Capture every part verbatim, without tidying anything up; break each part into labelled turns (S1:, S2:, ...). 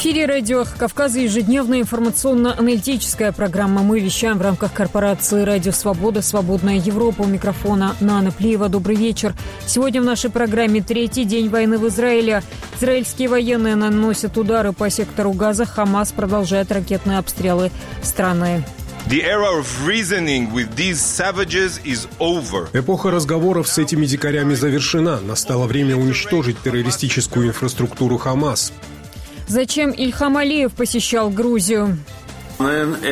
S1: эфире радио Кавказа ежедневная информационно-аналитическая программа. Мы вещаем в рамках корпорации «Радио Свобода. Свободная Европа». У микрофона Нана Плиева. Добрый вечер. Сегодня в нашей программе третий день войны в Израиле. Израильские военные наносят удары по сектору Газа. Хамас продолжает ракетные обстрелы страны.
S2: Эпоха разговоров с этими дикарями завершена. Настало время уничтожить террористическую инфраструктуру Хамас.
S1: Зачем Ильхам Алиев посещал Грузию?
S2: Как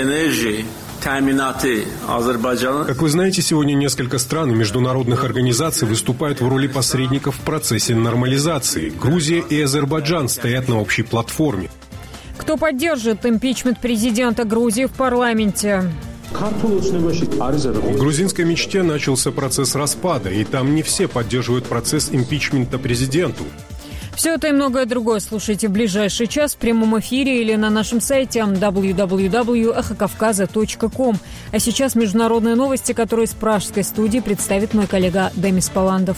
S2: вы знаете, сегодня несколько стран и международных организаций выступают в роли посредников в процессе нормализации. Грузия и Азербайджан стоят на общей платформе.
S1: Кто поддержит импичмент президента Грузии в парламенте?
S2: В грузинской мечте начался процесс распада, и там не все поддерживают процесс импичмента президенту.
S1: Все это и многое другое слушайте в ближайший час в прямом эфире или на нашем сайте дабл ю дабл ю дабл ю точка эхо кавказа точка ком. А сейчас международные новости, которые из пражской студии представит мой коллега Демис Паландов.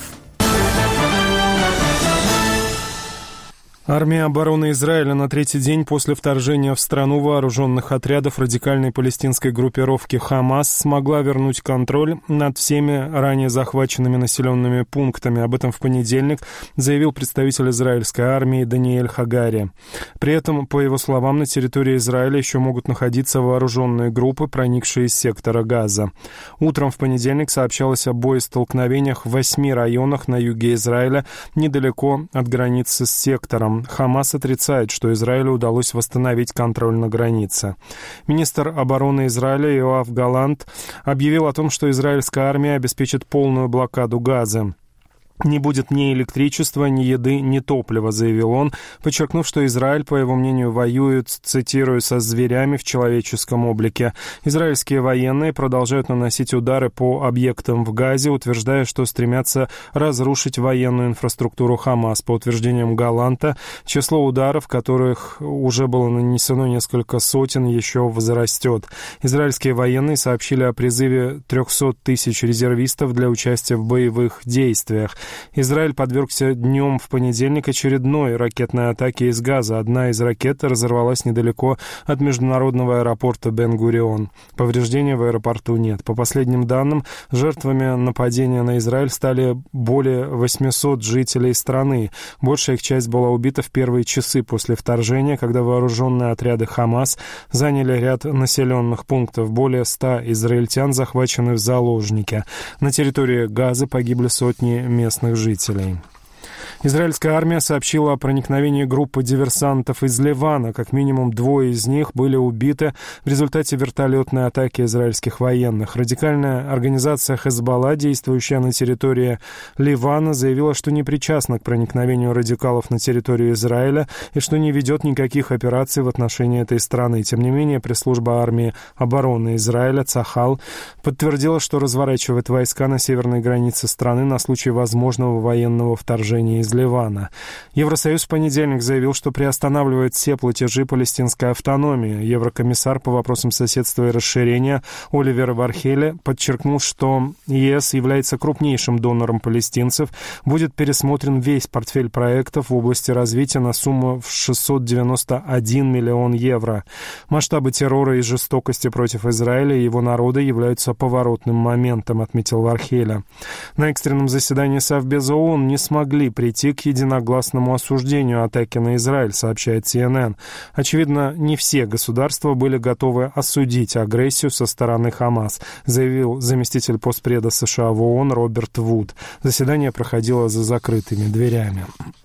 S3: Армия обороны Израиля на третий день после вторжения в страну вооруженных отрядов радикальной палестинской группировки «Хамас» смогла вернуть контроль над всеми ранее захваченными населенными пунктами. Об этом в понедельник заявил представитель израильской армии Даниэль Хагари. При этом, по его словам, на территории Израиля еще могут находиться вооруженные группы, проникшие из сектора Газа. Утром в понедельник сообщалось о боестолкновениях в восьми районах на юге Израиля, недалеко от границы с сектором. Хамас отрицает, что Израилю удалось восстановить контроль на границе. Министр обороны Израиля Йоав Галант объявил о том, что израильская армия обеспечит полную блокаду Газы. «Не будет ни электричества, ни еды, ни топлива», — заявил он, подчеркнув, что Израиль, по его мнению, воюет, цитирую, «со зверями в человеческом облике». Израильские военные продолжают наносить удары по объектам в Газе, утверждая, что стремятся разрушить военную инфраструктуру Хамас. По утверждениям Галанта, число ударов, которых уже было нанесено несколько сотен, еще возрастет. Израильские военные сообщили о призыве трехсот тысяч резервистов для участия в боевых действиях. Израиль подвергся днем в понедельник очередной ракетной атаке из Газа. Одна из ракет разорвалась недалеко от международного аэропорта Бен-Гурион. Повреждений в аэропорту нет. По последним данным, жертвами нападения на Израиль стали более восьмисот жителей страны. Большая их часть была убита в первые часы после вторжения, когда вооруженные отряды Хамас заняли ряд населенных пунктов. Более ста израильтян захвачены в заложники. На территории Газы погибли сотни местных жителей. Израильская армия сообщила о проникновении группы диверсантов из Ливана. Как минимум двое из них были убиты в результате вертолетной атаки израильских военных. Радикальная организация Хезболла, действующая на территории Ливана, заявила, что не причастна к проникновению радикалов на территорию Израиля и что не ведет никаких операций в отношении этой страны. Тем не менее, пресс-служба армии обороны Израиля Цахал подтвердила, что разворачивает войска на северной границе страны на случай возможного военного вторжения из Ливана. Евросоюз в понедельник заявил, что приостанавливает все платежи палестинской автономии. Еврокомиссар по вопросам соседства и расширения Оливер Вархеле подчеркнул, что ЕС является крупнейшим донором палестинцев. Будет пересмотрен весь портфель проектов в области развития на сумму в шестьсот девяносто один миллион евро. Масштабы террора и жестокости против Израиля и его народа являются поворотным моментом, отметил Вархеле. На экстренном заседании Совбеза ООН не смогли прийти к единогласному осуждению атаки на Израиль, сообщает си эн эн. Очевидно, не все государства были готовы осудить агрессию со стороны Хамас, заявил заместитель постпреда США в ООН Роберт Вуд. Заседание проходило за закрытыми дверями.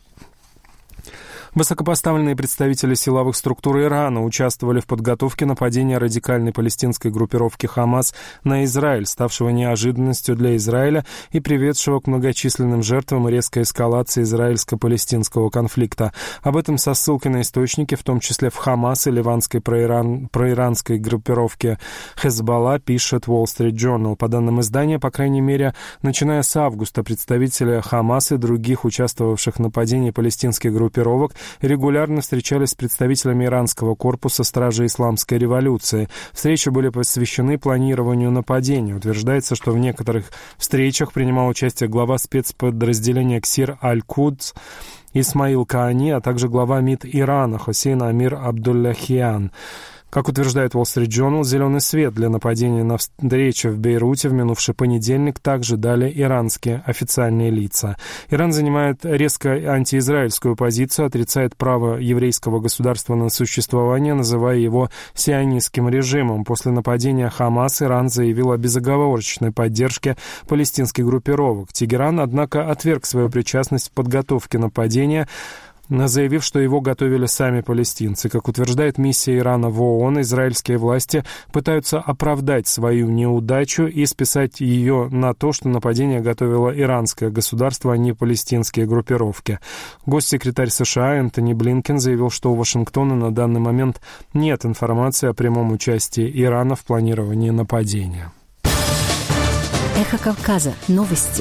S3: Высокопоставленные представители силовых структур Ирана участвовали в подготовке нападения радикальной палестинской группировки «Хамас» на Израиль, ставшего неожиданностью для Израиля и приведшего к многочисленным жертвам и резкой эскалации израильско-палестинского конфликта. Об этом со ссылкой на источники, в том числе в «Хамас» и ливанской проиран... проиранской группировке «Хезболла», пишет Wall Street Journal. По данным издания, по крайней мере, начиная с августа, представители «Хамас» и других участвовавших в нападении палестинских группировок и регулярно встречались с представителями иранского корпуса Стражи Исламской революции. Встречи были посвящены планированию нападения. Утверждается, что в некоторых встречах принимал участие глава спецподразделения Ксир Аль-Кудс Исмаил Каани, а также глава МИД Ирана Хусейн Амир Абдулляхиян. Как утверждает Wall Street Journal, зеленый свет для нападения на встречу в Бейруте в минувший понедельник также дали иранские официальные лица. Иран занимает резко антиизраильскую позицию, отрицает право еврейского государства на существование, называя его сионистским режимом. После нападения Хамас Иран заявил о безоговорочной поддержке палестинских группировок. Тегеран, однако, отверг свою причастность в подготовке нападения, заявив, что его готовили сами палестинцы. Как утверждает миссия Ирана в ООН, израильские власти пытаются оправдать свою неудачу и списать ее на то, что нападение готовило иранское государство, а не палестинские группировки. Госсекретарь США Энтони Блинкен заявил, что у Вашингтона на данный момент нет информации о прямом участии Ирана в планировании нападения.
S4: Эхо Кавказа. Новости.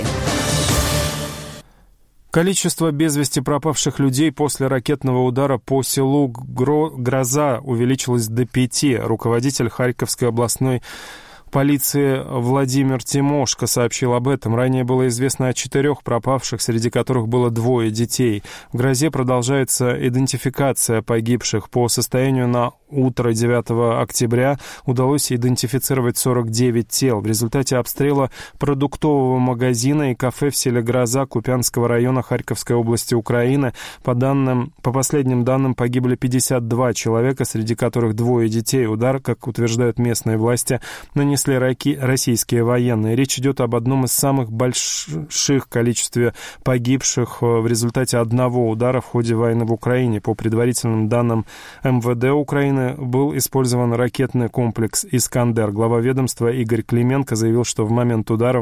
S3: Количество без вести пропавших людей после ракетного удара по селу Гроза увеличилось до пяти. Руководитель Харьковской областной полиции Владимир Тимошко сообщил об этом. Ранее было известно о четырех пропавших, среди которых было двое детей. В Грозе продолжается идентификация погибших. По состоянию на утро девятого октября удалось идентифицировать сорок девять тел. В результате обстрела продуктового магазина и кафе в селе Гроза Купянского района Харьковской области Украины, по данным, по последним данным, погибли пятьдесят два человека, среди которых двое детей. Удар, как утверждают местные власти, нанесли российские военные. Речь идет об одном из самых больших количестве погибших в результате одного удара в ходе войны в Украине. По предварительным данным эм вэ дэ Украины был использован ракетный комплекс «Искандер». Глава ведомства Игорь Клименко заявил, что в момент удара